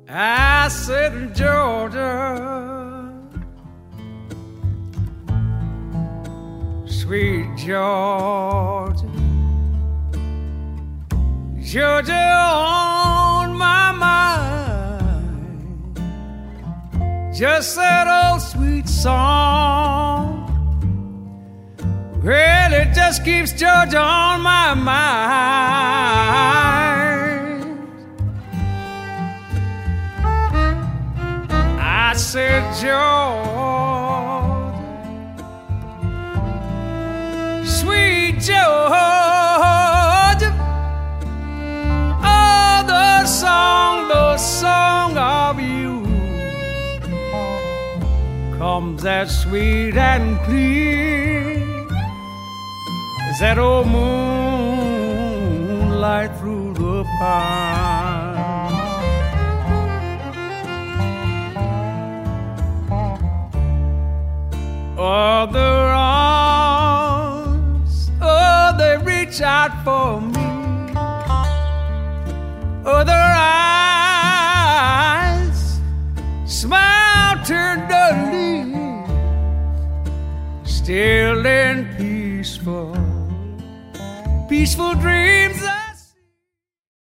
I said, Georgia, sweet Georgia, Georgia on my mind. Just that old sweet song, well, it just keeps Georgia on my mind. I said, Georgia, sweet Georgia, oh, the song of you comes as sweet and clear as that old moonlight through the pines. Other arms, oh, they reach out for me. Other eyes smile tenderly, still in peaceful dreams.